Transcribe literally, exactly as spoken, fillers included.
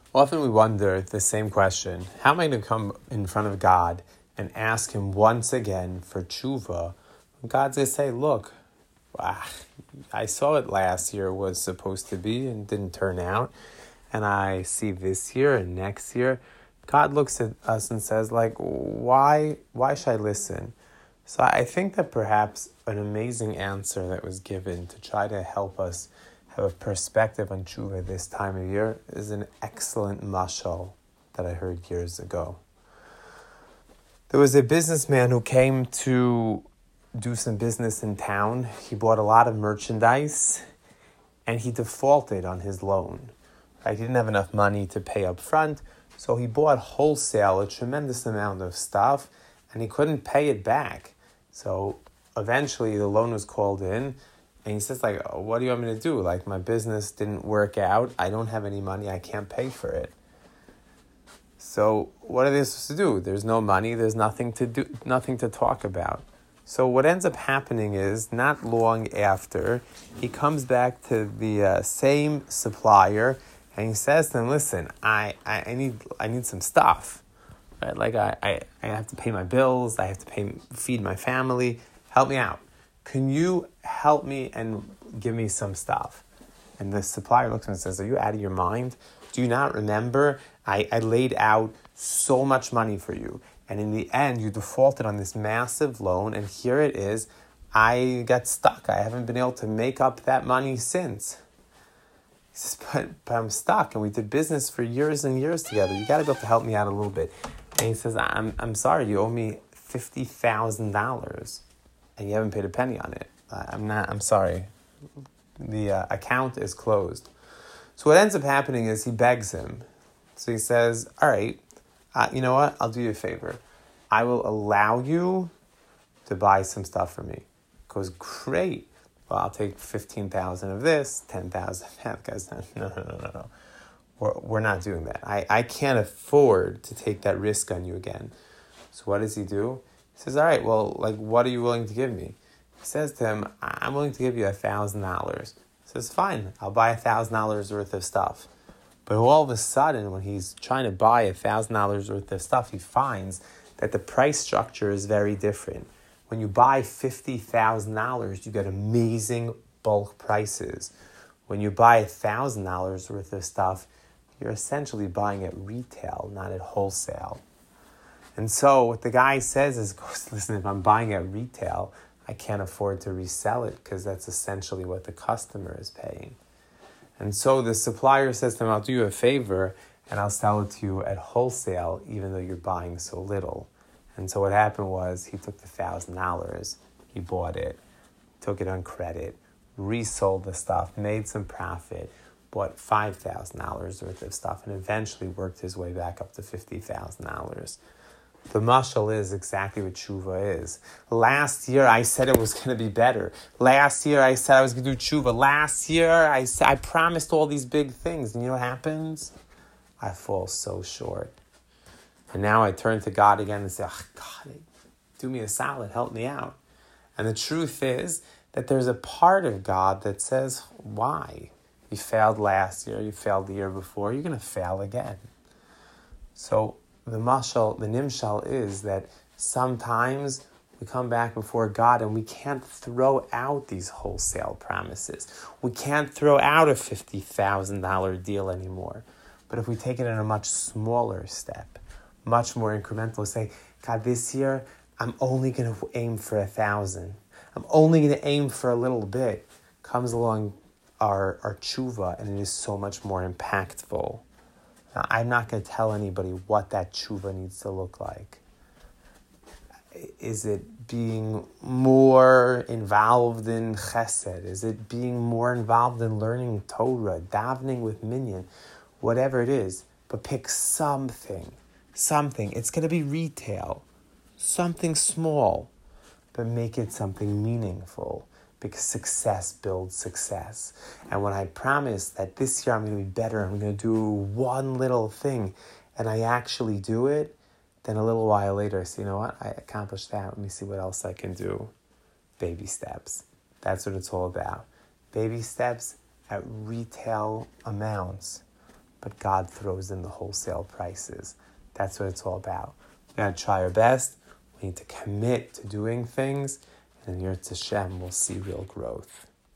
Often we wonder the same question: how am I going to come in front of God and ask Him once again for tshuva? God's going to say, look, I saw it last year was supposed to be and didn't turn out. And I see this year and next year. God looks at us and says, like, why, why should I listen? So I think that perhaps an amazing answer that was given to try to help us have a perspective on tshuva this time of year is an excellent mashal that I heard years ago. There was a businessman who came to do some business in town. He bought a lot of merchandise and he defaulted on his loan. Right? He didn't have enough money to pay up front, so he bought wholesale a tremendous amount of stuff and he couldn't pay it back. So eventually the loan was called in. And he says, like, oh, what do you want me to do? Like, my business didn't work out. I don't have any money. I can't pay for it. So what are they supposed to do? There's no money. There's nothing to do, nothing to talk about. So what ends up happening is, not long after, he comes back to the uh, same supplier, and he says to them, listen, I, I, I need I need some stuff. Right? Like, I, I, I have to pay my bills. I have to pay feed my family. Help me out. Can you help me and give me some stuff? And the supplier looks at him and says, are you out of your mind? Do you not remember? I, I laid out so much money for you. And in the end, you defaulted on this massive loan. And here it is. I got stuck. I haven't been able to make up that money since. He says, but, but I'm stuck. And we did business for years and years together. You got to be able to help me out a little bit. And he says, I'm, I'm sorry. You owe me fifty thousand dollars. And you haven't paid a penny on it. I'm not, I'm sorry. The uh, account is closed. So what ends up happening is he begs him. So he says, all right, uh, you know what? I'll do you a favor. I will allow you to buy some stuff for me. He goes, great. Well, I'll take fifteen thousand of this, ten thousand of that. Guys, no, no, no, no, no. We're, we're not doing that. I, I can't afford to take that risk on you again. So what does he do? He says, all right, well, like, what are you willing to give me? He says to him, I'm willing to give you one thousand dollars. He says, fine, I'll buy one thousand dollars worth of stuff. But all of a sudden, when he's trying to buy one thousand dollars worth of stuff, he finds that the price structure is very different. When you buy fifty thousand dollars, you get amazing bulk prices. When you buy one thousand dollars worth of stuff, you're essentially buying at retail, not at wholesale. And so what the guy says is, listen, if I'm buying at retail, I can't afford to resell it because that's essentially what the customer is paying. And so the supplier says to him, I'll do you a favor and I'll sell it to you at wholesale even though you're buying so little. And so what happened was he took the one thousand dollars, he bought it, took it on credit, resold the stuff, made some profit, bought five thousand dollars worth of stuff, and eventually worked his way back up to fifty thousand dollars. The mashal is exactly what tshuva is. Last year, I said it was going to be better. Last year, I said I was going to do tshuva. Last year, I, said, I promised all these big things. And you know what happens? I fall so short. And now I turn to God again and say, oh, God, do me a solid. Help me out. And the truth is that there's a part of God that says, why? You failed last year. You failed the year before. You're going to fail again. So the mashal, the nimshal is that sometimes we come back before God and we can't throw out these wholesale promises. We can't throw out a fifty thousand dollars deal anymore. But if we take it in a much smaller step, much more incremental, say, God, this year, I'm only going to aim for a thousand. I'm only going to aim for a little bit. Comes along our, our tshuva, and it is so much more impactful. Now, I'm not going to tell anybody what that tshuva needs to look like. Is it being more involved in chesed? Is it being more involved in learning Torah, davening with minyan? Whatever it is, but pick something. Something. It's going to be retail. Something small, but make it something meaningful. Because success builds success. And when I promise that this year I'm going to be better, I'm going to do one little thing, and I actually do it, then a little while later I say, you know what, I accomplished that. Let me see what else I can do. Baby steps. That's what it's all about. Baby steps at retail amounts. but God throws in the wholesale prices. That's what it's all about. We got to try our best. We need to commit to doing things, and Yirtzeh Hashem, we'll see real growth.